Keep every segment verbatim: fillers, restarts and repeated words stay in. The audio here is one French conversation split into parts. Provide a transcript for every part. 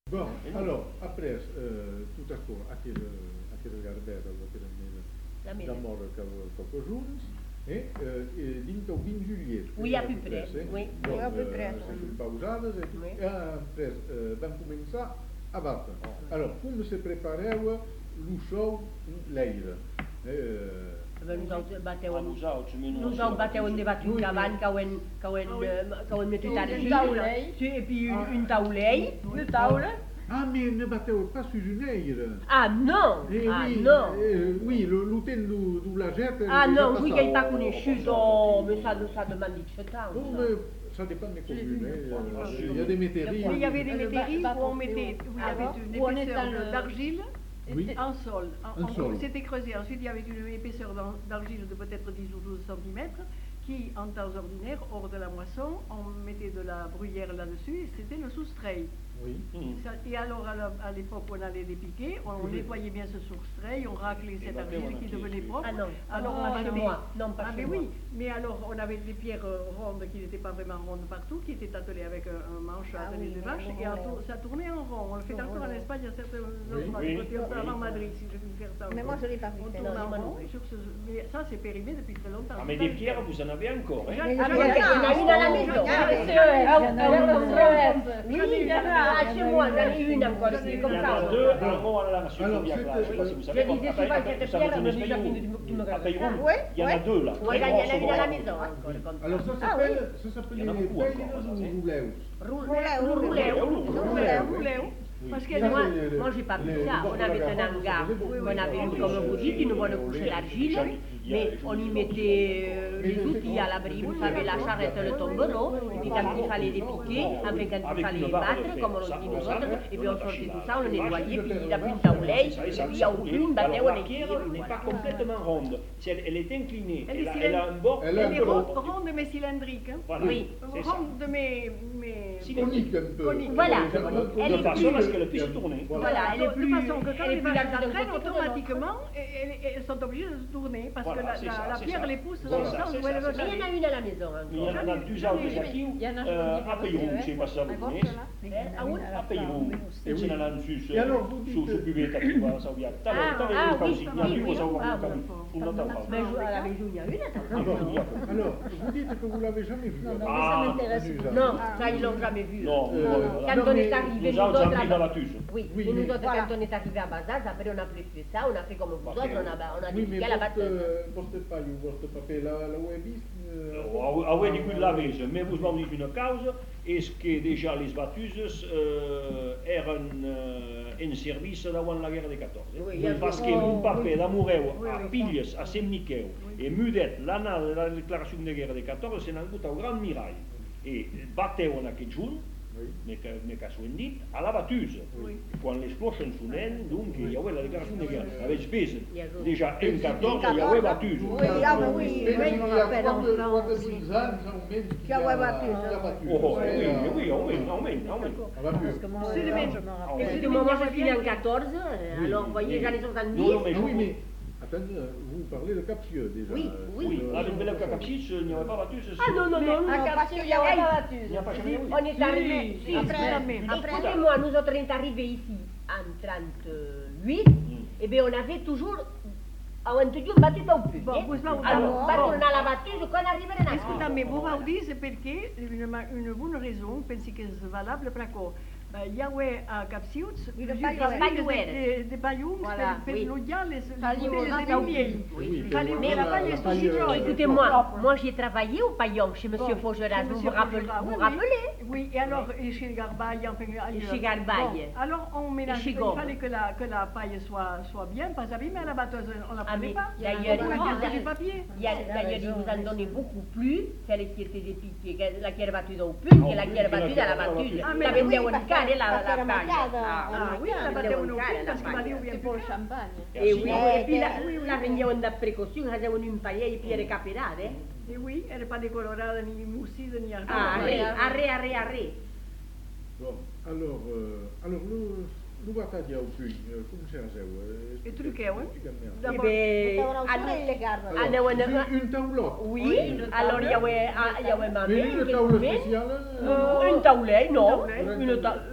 Bon, alors, après, euh, tout à coup, aquele, aquele garbeiro que era d'amor quelques jours, et, euh, et dins au vint juillet. Oui, à peu près, oui. Donc, Oui, à peu euh, près. se pausades, et, Oui. et après, euh, vam començar a batre. Alors, com se prepareu lo show l'aire? Eh, Nosaltres bateu Ah, en... nosaltres, menys. Nosaltres bateu en debat un cavall que ho hem, que ho hem, eh, que ho hem metut Un argila. taulell. Sí, et puis un, un taulell. Una taula. Ah, mais ne bateu pas sur une aire. Ah non! Eh, Ah oui, non! eh, oui, le l'hotel du, du Laget. Ah non, oui, qu'ell pas pas conegut, oh, mais ça, ça demande dit ce temps. Bon, ça. mais ça dépend des communes. hein, euh, Il y a des métairies. Mais il y avait des Le métairies bas- où on mettait, où il y Ah avait bon une Où on épaisseur étale de- le- d'argile Oui. en sol. En- Un en- sol. C'était creusé. Ensuite, il y avait une épaisseur d'ar- d'argile de peut-être dix ou douze centimètres qui, en temps ordinaire, hors de la moisson, on mettait de la bruyère là-dessus et c'était le soustrait. Oui. Mm. Ça- Et alors, à la- à l'époque, on allait dépiquer, on Oui. nettoyait bien ce soustrait, on raclait cette bah, argile on a qui fait- devenait propre. Ah non, Alors, pas on chez battait- moi, non, pas Ah, chez mais moi. oui, mais alors, on avait des pierres euh, rondes qui n'étaient pas vraiment rondes partout, qui étaient attelées avec un, un manche Ah attelé oui, de mais vache, on et en roulait. tour- ça tournait en rond. On le fait On encore en roulait. Espagne, à certains Oui. endroits. Oui. Je peux Oui. faire en Madrid, si je veux faire ça. Mais moi, je l'ai pas vu On faire. tourne Non, en moi non rond, plus. sur ce- mais ça, c'est périmé depuis très longtemps. Ah, mais Ça, des je- pierres, vous en avez encore, hein? J'en- Il y en a j'en ai- une à la maison. j'en ai- Oui, j'en ai- ah, j'en ai- ah, j'en ai- oui, j'en ai- il y en a. Ah, chez moi, j'en ai une encore, c'est Il comme y en ça. a deux en haut à la nation Alors, Zodiac, là. c'était- Je sais pas si vous Je savez. disais après- souvent après, cette vous savez, pierre, vous mais savez, déjà, Payron. tu me- tu me À regardes. Payron, Ah, ouais, il y en a ouais. deux là. Oui, très il y en grosses, a une à la grandes. maison encore, comme ça. Alors, ça Ah s'appelle oui. ça s'appelle Il y en a les beaucoup peiles encore, ça, ou c'est- rouleaux. Roule- Roulé, roule- roulé, roule- roulé, roulé. roulé. Oui. Parce que Ça, Moi, c'est le- moi j'ai pas vu le- ça. le On avait bord de la un hangar, Garonne, vous on avait, savez, comme vous euh, dites, une bonne couche oui. d'argile, Il y a- mais on y mettait euh, Mais les je sais outils à l'abri, vous savez, la charrette, le tombereau, et puis quand il fallait les piquer, enfin quand il Avec fallait une les barre de battre, fer, comme on ça, le dit on nous ça, autres, et puis on on sortait attache tout la- ça, on le la nettoyait, vache, puis il a pris ça, une ça, taouleille, ça, et ça, puis il y ça a roule. une battait, Alors, on la pierre était. n'est pas complètement ronde. C'est- Elle, elle est inclinée. Elle est Elle a, cylindrique. elle a un bord. Elle a Elle un est peu ronde, long. ronde mais cylindrique. Hein. Voilà, Oui. c'est ça. Ronde mais, mais Conique un peu. Conique. Voilà. Euh, Elle De est façon plus- à ce qu'elle puisse tourner. Voilà, elle est de plus- façon que quand elle est les plus vaches large d'un s'entraînent, côté que de l'autre. automatiquement, elles, elles- elles sont obligées de se tourner parce Voilà, que la, c'est la- ça, la c'est pierre ça. les pousse dans Voilà, le sens c'est où ça, elles c'est veulent ça. Mais il y en a une à la maison Il y en encore. a J'en ai- deux j'en ai- autres aqui, il y en a euh, qui à Payron, vont je sais pas si ça vous connaît. Ah oui. A Payron, Et oui. ce n'en a un sus, Et alors, vous su, dites- su cubetta qui va, ça via. Ah, ah, oui, oui, oui, cosa oui. Ah, un bon. un'altra Mais pausa. je- à la maison, il y a une, Ah attends. bon. Alors, vous dites que vous l'avez jamais vu. alors. Ah, Non, ça, ils l'ont jamais vu. No, Euh, no, Quand non, on mais est arrivé, nous nous autres, avons là- appris dans la tuche. Oui, Oui, mais nous mais- autres, quand on est arrivé à Bazaz, après on a plus fait ça, on a fait comme vous autres, on a, on a Oui, dépiqué mais à la votre, batteuse. euh, votre paille ou votre papier, la, la webis... Ah oui, di quella vese, mais vous m'en dites une cause, est-ce que déjà les batteuses euh, eren euh, en service davant la guerra de quatorze? Oui, il y a- Parce que oh, un paper d'amoreu Oui, a oui. Pilles, a Sant Miquel, et mudet l'anna de la declaració de guerra de quatorze, se n'ha hagut al Gran Mirall. I bateu en aquest junt, Oui. me que, me que s'ho hem dit, a la batusa. Oui. Quan l'explosion sonen, donc hi havia la declaració de guerra. Aveți vesen, I ajuda. déjà en quatorze hi havia batusa. Oui, ah, ben oui, Penso oui, che je me il y a rappelle, quando, en quando France, dix ans, almeno, Che aveva battuto. Che ha battuto. Oh, oh, Eh, oui, eh, oui, aumenta, aumenta, aumenta. ha battuto. C'est le même. Ah, Et ouais. c'est Du le moment même, où je il y finis a en bien- quatorze, euh, alors vous voyez, Oui. j'en ai Non, non, soixante-dix. mais Ah oui, mais attendez, vous parlez de Capsieux déjà. Oui, oui. Oui, Euh, là, je me qu'à Capsis, il n'y avait pas battu, c'est Ah non, non, non, Mais à non, Capsieux, parce il qu'il y avait pas battu. Il n'y a pas jamais eu. On est arrivé, Si, si, après, après, après. excusez-moi, nous autres on est arrivés ici en trente-huit, Mm. et bien on avait toujours, on toujours battu au plus. Bon, vous va- Alors, bon. battu alla battuta quando arrivare a Scusami, vous vous dites perché une, une bonne raison, pensi che è valable perché eh, Yahweh a Capsiuz, Oui, de plusieurs Pagliuer. familles Pagliuer. de, de Pagliums Voilà, per, per oui. l'Odia, les, les Pagliuer, bouteilles ça, de ça, miel. Oui, Il fallait mais mais la la- paille la est paille, aussi euh, grosse. Écoutez-moi, moi j'ai travaillé au paillon chez Monsieur Bon, Faugeras, chez vous vous Monsieur rappelez, Faugeras, vous oui, vous oui. rappelez? Oui, et alors, et chez Garbaille, enfin, ailleurs. chez Garbaille. Bon, alors, on mélange, chez il Gomme. fallait que la, que la paille soit, soit bien, pas abîmée à la batteuse, on la Ah, prenait mais pas. d'ailleurs, on la ah, gardait du papier. Il y a, d'ailleurs, ils vous en donnaient beaucoup plus, celle qui était dépiquée, que la qui era battuta au plus, que la qui era battuta alla battuta. Ah, La mais vendevano oui, in cane la, la era paglia. marcata. Ah oui, la battevano in cane qui la parce che paglia. valeva bien Tipo il champagne. E, Sì, oui, no? e poi la, la vendevano da precauzione, facevano in paglia e piere caperate. Et oui, elle n'est pas décolorée, ni mousside, ni argent. Ah, arre, arre, arre, arre. Bon, alors, euh, alors nous, nous va pas dire au puy, euh, come si dice? E truqueu, eh? E D'abord, beh, Ora usare le garra. Ah, devo- Une, une taulot. oui, allora io avevo, io avevo mamma Mais une che taula come? spéciale. Euh, une taulée, non, Une taulée. une ta-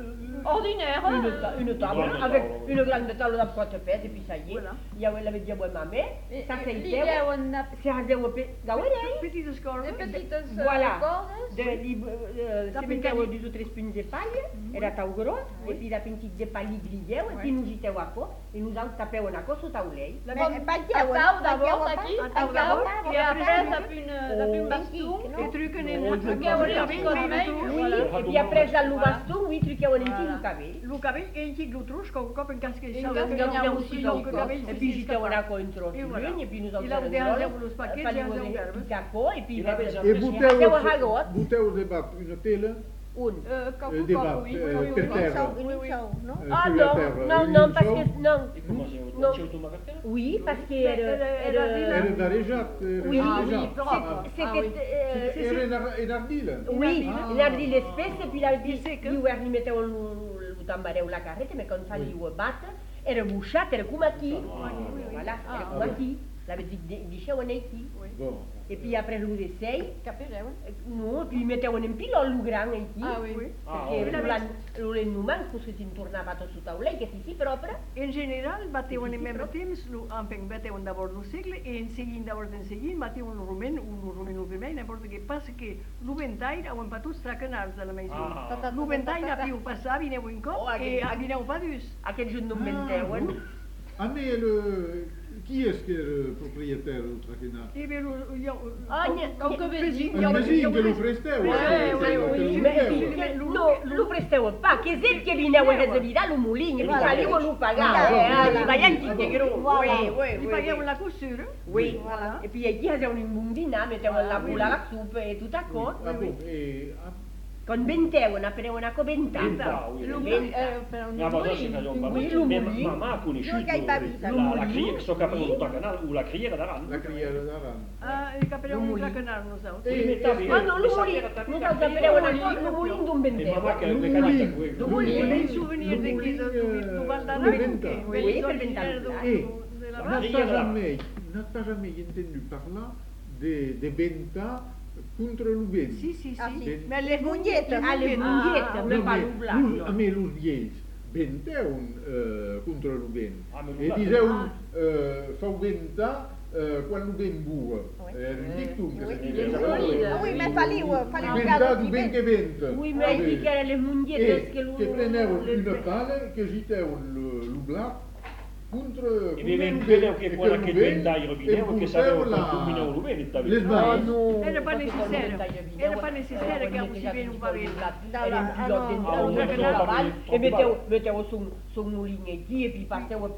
ordinaire. Une, ta- une table grande avec table, oui. une grande table de trois têtes et puis ça y est. Voilà. Il y avait dit à ma mère, ça c'est Lì è una c'est un développé. Gawaii. Petite score. le petites Voilà. cordes. De, li, uh, se metteu dus o tres punts de palla, era tau gros, e pi da pintit de palla grilleu, e pi nos hiteu aco, e nos alt tapeu en aco sota taulell. Mais Bateu, bateu d'abord, pas. aquí, Bateu bateu, d'abord, i après t'as pu une, t'as pu un baston. Et truc en Oh, en que volia cabell, picots mais vermells. le Oui, Voilà. e pi après al lo Voilà. baston, oui, truqueu en enquí Voilà. lo cabell. Le cabell et un tic l'outrouche, qu'on coupe un casque Et ça. un casque Abbiamo Abbiamo aussi aussi donc, donc, e pi hiteu en aco entro E voilà. e pi nos Il a alt derrière lo spaghetti, falleu derrière de l'herbe. picaco, e pi Il avait va- jamais- E Sì. buteu, Steu a hagot, buteu debat una tela un. Euh, quand euh, vous debat parlez, oui, euh, oui, oui, per oui. terra, Une chou, non? euh, Ah sur la non, terra. non, E non, in parce ciò que, non, E come se No. c'è tu magari? oui, parce que Mais era, elle- elle era, a dit là- Era darejat, era Oui, Ah oui, darejat. propre. c'était, Ah oui. euh, Era en ar- en ardila. oui, Ah. l'argile espessa, puis la Il sait que- diu erni metteu lo tambareu la carreta, mais quand fallait ho bat, era buixat, era com aquí. Ah, oui, oui. Voilà, Ah, era com ah, aquí. La dit, deixeu en aquí. Bon. Et puis après lo de sei, Capireu. no, puis metteu en pilol lo gran aquí. Ah oui. Oui. Ah, Perquè oui. lo l'ennuman, que si tornava tot sota taulell, que si si propre. En general, bateuen en même temps, lo- enfin, bateuen d'abord el segle, i en seguint, d'abord en seguint, bateuen el romen, un romen o vermell, n'importe què. Passa que lo ventaire, ho empatut tracanars de la maison. Ah. Lo ventaire a piu passar, vineu en Oh, cop, aquell- i vineu pas dus. Aquest junt no em Ah, menteuen. bon. A me, le... qui est-ce qui est le propriétaire du traquenard? I ve lo... Ah, gne- Au Covesi. Il imagine que lo presteu. Oui, eh, oui, que lo- oui, que lo oui, vendeu. oui. No, lo presteu pas, che se che vineu a reservidar lo mulin, e Voilà. falleu lo pagar, Ah, eh, voilà. ah, vayan qui te gros. Voilà. Oui, oui, I oui. pagueu la costura. Oui, Voilà. e puis aquí havia un imbundina, metteu la bula la soupe e tot acò. Ah bon, e... ah, Con venteu, una preu una coventata. Venta, oui. Lo Venta. eh, per un Ah, ma adesso che mulino. non Oui, parlo. lo Ma mulino. mamma ha conosciuto Non che hai paura, la, lo la mulino. criera che sto capendo tutta canale, o la criera d'Aran. la criera d'Aran. Ah, i capelleu Lo un mulino. tracanar, nosaltres. E- Sì, mi tavi- Ah, no, lo mulin, nosaltres preu una cosa, lo mulin d'un E venteu. mamma che Lo le mulino. canita qui. Lo Un mulino. souvenir de qui, de, eh, du Val lo d'Aran, venta. che Oui, belles per originaires ventare. de, E de la Ma n'a Val. pas criera. jamais, n'a pas jamais entendu parler de, de venta contre le vent. Si, si, Ah, si. sì. Mais les Mugnettes. Ah, le mugliette, Ah, me No, fa me- nublar. lus- a me los vieills venteun uh, contra el vent. Ah, me E nublar. diseun, Ah. uh, fau ventar uh, quan el vent bua. Oui. Era un dictum que Oui. se Oui, diceva. oui. Ah oui, mais fallait, ouais, fallait Ventar regarder du du vent vent. que venta. Oui, mais Ah, qui che erano le mugliettes che E lo... che prendeun le- una pala che giteun lo blat contro... E mi vedevo che quella che ventaio rovineo che sapeva che un mineo rubene Le Ah, sballe. no. Era pas Parce que nécessaire. dans le ventaille Era vidéo, pas nécessaire euh, que on vous était suiviez tous un dans pavé. le plat. Dans Era la- un ah, pilot non. dentro, Ah, un on traquenard était aval, pas- e metteu, pas- metteu son, son mulin aquí, e puis parteu a...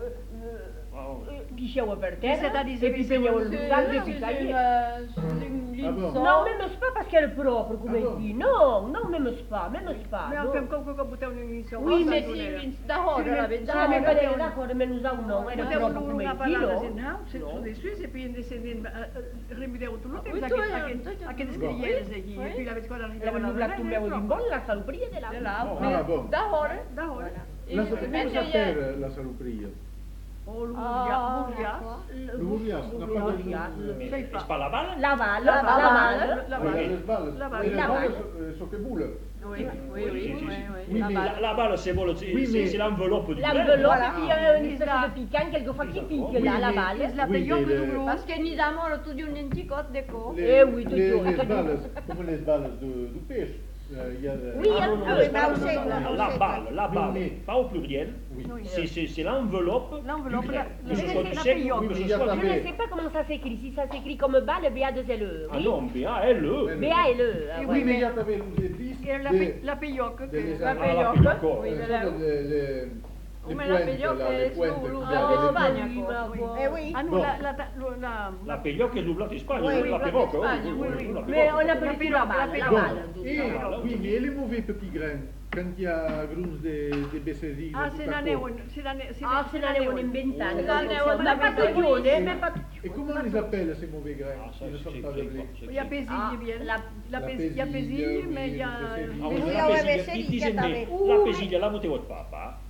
Ah, Guixeu a per terra, C'est-à-dire, e puis c'est- preneu el C'est local, e c'est puis une, calle. euh, c'est une Ah bon? ligne Non, même pas parce qu'elle est propre, comme Ah elle bon? dit. Non, non, même pas, même pas. Mais non. enfin, comme que boteu una émission. Oui, Oh, mais ça, si, c'est era. une d'ahora, la verità. Ah, mais no, pas no. d'accord, mais nous avons non, elle est Boteu propre comme una elle dit, parada non? en haut, c'est Non. sur des Suisses, et puis en descendant, remideu tot el Oui, temps, tu aquest- as- aquest- tu as- aquestes Bon. crielles aquí. Oui. I puis la vez quan Elle arribeu avait a nous la tombée au limbol, la saloperie de De là. là, Oh, mais ah, bon. d'ahora. D'ahora. Et La, je- come mais s'appelle la saloperia? Oh, Ah, l'Ourias. L'Urias, n'a pas de... mais Sai c'est fa. pas la balle? La balle, La la balle. balle. La Ah, balle. le sballe. La balle. E le La sballe balle. so- so che bulle. Oui, Oui, oui, Sì, sì, oui, sì. oui. Oui, La mais balle. La, la balle, c'est bon, c'est Oui, c'est- mais- c'est l'enveloppe du L'enveloppe, Voilà. et puis il y a une espèce de piquant, quelquefois qui pique Oui, là, la mais- balle. la Oui, peion mais de le- Douglas. Parce que nous avons tout d'un anticote de co. Les, Eh oui, les, toujours. les balles, comme les balles de, du pêche. Euh, il y a, Oui, Ah, non, non, ah non, oui, c'est mais pas- au non, sec, non, là, non, au la sec. balle, la Oui, balle, mais- pas au pluriel, Oui. Oui. c'est c'est- c'est l'enveloppe L'enveloppe, du la- grec. la- Que ce la- soit la du sec paillote. ou que ce Il y a soit pas du... Je ne sais pas comment ça s'écrit, si ça s'écrit comme balle, B A deux L E. Ah non, B A L E. Mais- B A L E. ah Oui, ouais. mais il y a t'avais les épices Et la, de- pe- la peyoque. de que- les La arbres. Ah, la peyoque, peyoque, oui, Euh, de ça, la- les, les, les Come la pointes, peyoque là, les è pointes sul- qui Ah, avaient les Spagna, pointes. quoi. Oui. Eh oui. Ah non, Bon. la, la, la, la, La peyoque è l'oublat d'Espagne, Oui, la oui, peyoque, la oui, d'Espagne, oui, oui, oui, oui. la Mais peyoque. on appelle plus la balle, la La Bon, balle. et, Voilà. oui, mais les mauvais petits grains, quand il y a grunz de, de bessedine, Ah, tout c'est à l'année coup. où... C'est l'année... c'est Ah, l'année- se ne devono inventare. Se ne devono Ma pas inventare. coglione, ma pas... Et comment ils appellent ces mauvais grains Ah, ça, qui ne c'est sont pas très de blé? fort, c'est Il y a très- Pesille, Ah, bien. la- La la Pesille, il y a Pesille, Pesille, oui, mais il y a... Ah, Mais oui, oui, la ouais, pesille, mais c'est di- lì che disende, t'avais. la pesille la buttevo de papa,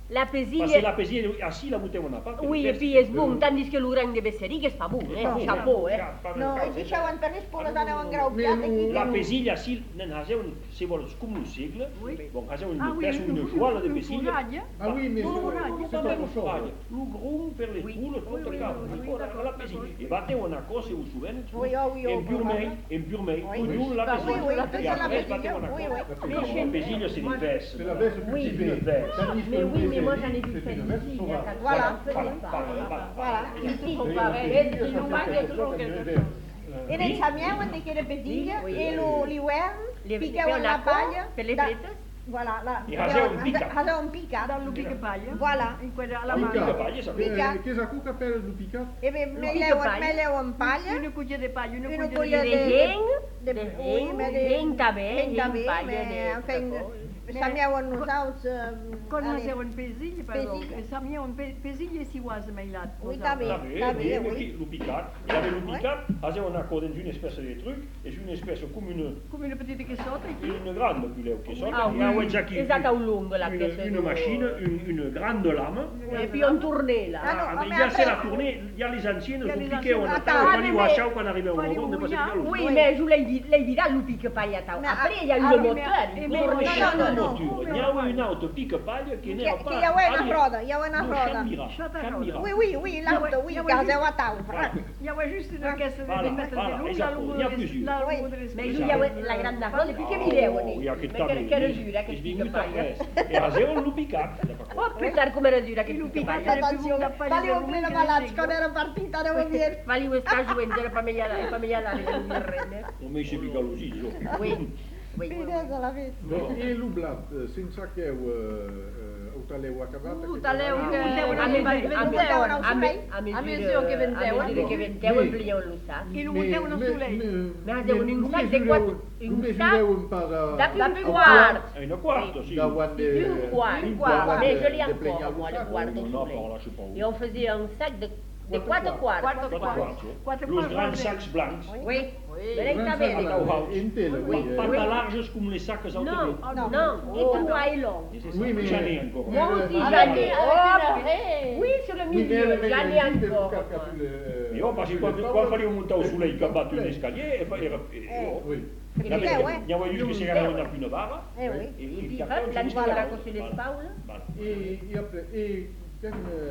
La Parce que pesilla... la pesilla, assis, la boteu una part. Oui, et puis és bon, tandis que l'urang de Besseric és pa bon, eh? Chapeau, eh? No, i deixaven per les poles aneu engraupiat aquí. La pesilla, assis, nen haseuen, si vols, com un segle, bon, haseuen Ah un oui, pes, un- una un- joala de un pesilla. forratge. Ah oui, mais Non, non, c'est- non, c'est non, autre non, chose. lo grum per les poules, tot el cap, a la pesilla. E bateu una cosa, ho souvent, Oui, oh, oui, oh, en purmei, oui. en purmei, Oui. conjunt la Oui, oui, pesilla. c'est E la après, pesilla, bateu una oui, cosa. oui. La pesilla, c'est une veste. C'est la veste C'est cultivée. une veste. Tandis que Mais le oui, mais moi j'en ai Besseric, vu c'est faire une veste ici, il y a sauvage. quatre Voilà. ans, Voilà, c'est pas, voilà, eh, voilà. Voilà. Ils sont Oui, pareils. la pesilla, Ils ça nous fait manquent quelque toujours chose quelque de chose. vert. E ne sabieuen de que era pesilla, Oui. i lo- l'hivern Les- piqueuen la palla. per les da- fretes? Voilà, la, I haseuen picat. haseuen picat. Dans le pique paille. Voilà. In quella alla Un mano. pica palla, ça fait. Picat. Eh, Che sa cuca per il picat? E me pica leuen, palla. me leuen palla. Una culla de paille, una Una culla culla de... De de- heng, de- de oui, heng, mais de- heng també, heng heng també, palla mais de... enfin, de- sabieuen nosaltres... eh, Quan allez. haseuen pesilla, perdó, Pesilla. sabien pesilla si ho has mailat. Oui, està bé, Ça fait, està bé, oui, oui. le picat. Il avait le picat, haseuen accord dans une espèce de truc, et une espèce comme une, Come una petita che sotto, une grande culeu che sort. Ah Il y a oui, un qui és a cau long, la une, pièce. une machine, une, une grande lame. Et puis on tournait là. Ah non, Ah, mais mais il y a après- c'est la tournée, il y a les anciennes, Il y a vous les piquez, on anciennes. attend, Attends, on va mais- voir ça quand on arrive au Fallait moment, on ne passe bouillir. pas l'autre. Oui, Oui. mais je l'ai dit, l'ai dit là, le pique-paille à tau. Mais Après, a- il y a eu ah, le mais- moteur, mais- il mais- tournait. non, Chaque non, non. moture, il y a une autre pique-paille qui Que, n'est que pas... hi ha una roda, hi ha una No, roda. Xanmira, Xata Xanmira. Oui, oui, oui, l'auto, oui, Ja ho que he haseu vist. a tau. Hi ha just una aquesta de Voilà, vint metres de voilà, llum, exacte, la llum n'hi ha de plusieurs. la Oui. llum de les Mais il y a la grande roda, puis que vidéo, Oh, il y a que mais quelle, quelle dure, Il quel vingut pique-paille. après. Et haseuen le picat. Oh putain, come era dura I quel lo pique-paille. picat. Atenció, faliu plena malats, quan era partit, aneu a dir. Faliu estar jugant, era pa mellada, pa mellada, no dir res, eh? Non, mais c'est picat aussi, jo. Oui, oui, oui. Mira, de la vez. Bon, e lo blat, eh, sense que heu, eh, ho taleu acabat... Ho aquest taleu treball? que... A A mesura mesura a que mesura- vendeuen. a me- a A mesura mesura que vendeuen. a mesura que vendeu, Oui. amplieu el sac. I lo boteu en el soleil. Mais deu un sac de quatre- un Només sac viureu pas a... de a un quart. Une quarto, si. Davant de... Un quart, un un quart, quart mais de- je l'ai de encore, plenya moi, al le sac. quart Non, de non, soleil. par là, je sais pas où. Et on faisait un sac de, de Quatre quatre quarts. Quatre Quatre quarts. quarts, jo. Quatre Los quarts grands de- sacs blancs. Oui, Oui. mais là, il Grans t'avait sacs les blancs, Bauhaus. en tela, Oui, oui. Pas oui. larges comme les sacs Non, automobiles. non, non, et trois et long. Oui, mais... J'en ai encore. Moi aussi, Ah, j'en ai. Avec Oh, une raie. oui, sur le Oui, mais milieu, elle avait j'en ai dit de encore. buscar capul, eh, Et oh, parce que quand, quand il fallait monter au soleil, quand battu l'escalier, et, et, et, oh, Oui. il y avait, Eh, ouais. il y avait juste que c'est quand même une barre. Eh oui. Et, Et et puis, puis après, hop, on la finit nuit, par- on a coché les voilà. spaules. Voilà. E, e, après, e quand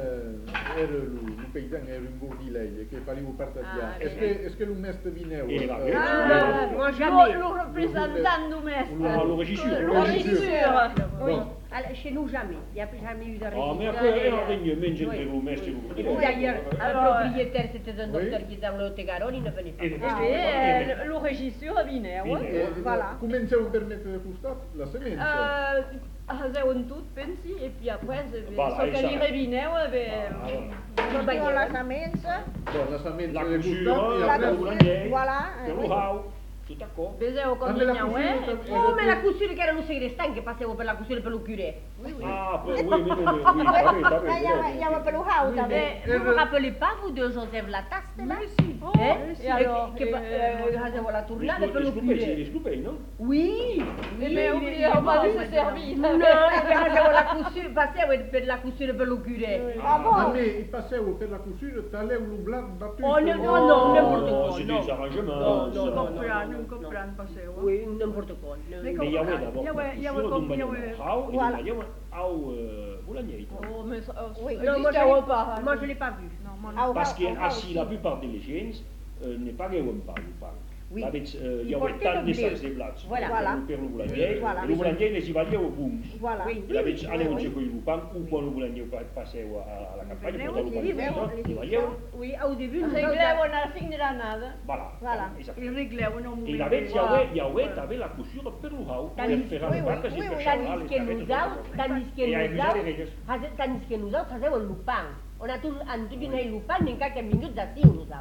eh, era lo, lo paisan era un bordileia che faliu partagiar. Ah, Est-ce que, est-ce que lo mestre vineu? E la eh, vez. Ah, moi Lo, jamais. lo representant domèstic. Ah, le régisseur. Le régisseur. Oui. Bon. Alors, chez nous, jamais. Il n'y a jamais eu de Ah, mais régisseur. après, et, elle euh, a régné, mais j'ai oui. fait le mestre. Et puis d'ailleurs, Alors, le propriétaire, c'était un oui. docteur qui était dans le Haut-et-Garonne, il ne venait pas. Et- Eh Ah, bé, ouais. eh, lo régisseur vine, Vine. eh? Eh, Voilà. Comenceu per mettere de costat la semenza. Euh, haseuen tot, pensi, et puis après, Voilà, so et que ça- li revineu, eh bé... Ah, voilà. No Diu veieu. la semença, Bon, la semenza La de couture, costat e la après, après... vous l'avez. voilà, eh, Le oui. hau, tout d'accord. Beseu Ah, com mais la vignauè, couture, et puis... Oh, mais la couture che erano segrestan che passavo per la couture per lo curé. Ah, après, oui, mais non, mais oui, t'as vu, t'as vu. Ah, hi ha, hi ha per ho hau, Oui, també. mais- Vous vous rappelez pas, vous, de Joseph Lataste, là? Mais si. Oh, Eh? et alors, Che pa- eh, eh, facevo la Les tournade per lo scoupés, c'est curé. les scoupés, non? Oui! eh bé, oublieu pas de se servir. No, che facevo la couture, passevo per la couture per lo curé. Ah, A bon? me, i passeu per la costura, taleu lo blat batut. Oh, no, no, no, n'importe Oh, quoi. c'est non. des arrangements. Non, ça. non, non, Comprant, non, un comprant, passeu. Oui, n'importe quoi. No. Mais Mais il y avait d'abord Il y la avait- il y avait couture comme- d'un il y manière avait- hau, et Voilà. d'un manière hau, euh, boulagnier. Oh, mais ça... Oui. Non, moi, je Existeu l'ai- pas. moi, je l'ai pas vu. Non, moi, Au Parce hau, que au hau, assis, la sí. plupart des gens euh, ne pagaven pas le pain. Oui. Avec, euh, il y Ils avait portaient tant le de blé. sacs de blats. Voilà. Voilà. Per le boulagnier, Voilà. et le boulagnier les y valait au boom. Voilà. Oui. Il avait allé au oui. checo du pain, ou quand le boulagnier passait à la campagne, pour le oui, pain, oui, il valait. Oui, au début, nous Regleu avons- a la fin de la nada. Voilà. Voilà. Exact. il regleu en un moment. Et il avait, il y Voilà. avait, il y avait, t'avais la couture per le hau, per Oui, faire oui, les oui, vaques oui, et oui. per xavar Tandis les que carretes. nosaltres, tandis que Et avec les nosaltres, arrêts. fase- tandis que nosaltres fazeu el lupang. On a tot, han tot donat el lupang, ni encara que hem vingut d'ací, nosaltres. Ah,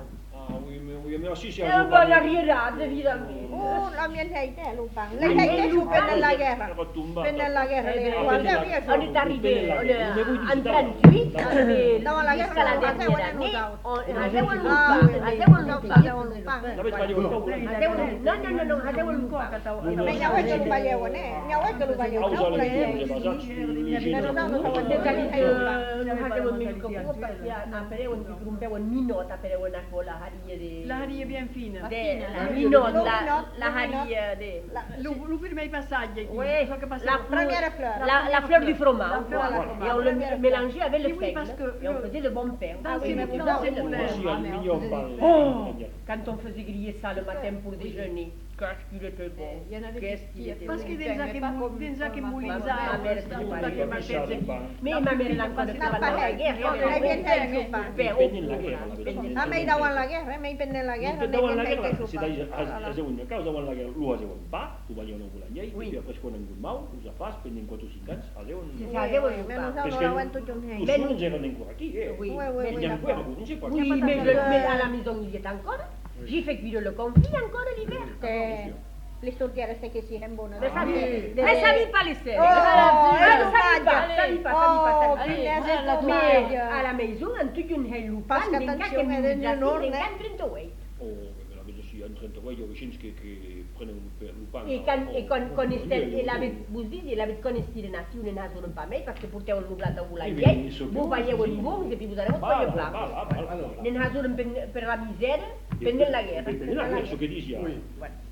Ah oui, mais oui, mais aussi c'est È un po' l'arrierato, evidamente. Oh, la mia gente è Lupin. Lei è giù per nella guerra. Per nella guerra, Eh, lei beh, guarda on via on giù. est arrivé Bella, en bella. trentahuit, Dans la guerra, jusqu'à la on dernière faisait année, un on Ah, faisait un oui, Lupin, oui, faisait un non, Lupin. faisait un Lupin. L'avete tagliato il cavolo? Faisait un- Non, non, non, non, faisait un Lupin. Mais nhà quay que lu baia one, nhà quay que lu baia Ah, one. usare Là, le là, cose basate sulle no, genere. no, no, no, Detalii no, no, non facevo mica cupo perché apere un grumpeo un minot apere una cola haria de La haria bien fina. de la minot Lo la minot, la lo minot. haria de Lo, lo primo passaggio qui. Ouais, So che la, passava. première fleur. la, la fleur du fromage, La fleur du voilà. fromage. Et on le Première mélangeait avec le Oui, oui, parce fègle, que et on le- faisait le bon pain. Dans oui, ces mais dans vous ces avez- Moi moulins. aussi, al mignon parle. Oh, quand on faisait griller ça le matin pour déjeuner, qu'est-ce qu'il était bon. Il y en avait Qu'est-ce qui qu'il était Parce bon. che dentro che mu- dentro che Ma mulizzava, mère tutta était che pas partezza. Mais ma mère elle a encore Non, pendant pas la elle. guerre, Non, elle lei viene avait a Lupin. per Dipende dalla guerra, la verità. A me davant la guerra, a me per nella guerra, lei Davant la viene guerra, a si Lupin. dai a se un causa davant la guerra, lu a un pa, tu vai a una bulanyei, Oui. i après quan en un mau, us a fas, pendent quatre o cinc anys, a un... C'est ça, devo Mais Lupin. nous avons la went to John Hay. Els nens eren ancora aquí, eh? Oui, Ouais, ouais, Il oui, y a ancora, d'accord. non sé per Oui, què. mais, parce je- que- mais à la maison il y est encore. J'ai fait cuire le confit encore l'hiver. Che le stortiere sai che si è buone. Mais ça Ah, ne oui. savait pas les serre. Oh, Ah, et ça savait pas, dommage. ça savait pas, ça savait pas, ça Oh, savait punaise, pas. è Mais dommage. à la maison, en tout un hel lupan, Parce que n'en attention, que elle est nous énorme, n'en hein. trenta-huit. Oh, però vedo sì, in trentadue hi ha gent que, que prenen un, pe- un pan. Et quand, oh, et quand, oh, quand oh, Estelle, io- elle avait, io- vous dites, elle avait connu les nations, les nations pas mal, parce que pour faire un nublat au Eh, boulanger, oui, so vous che- voyez sì, un sì. bon, et puis vous allez au Bala, foyer bala, blanc. bala, bala. Alors, Les nations per, per la misère, per la guerra. Per la guerra, so che dici, ah. oui. Voilà.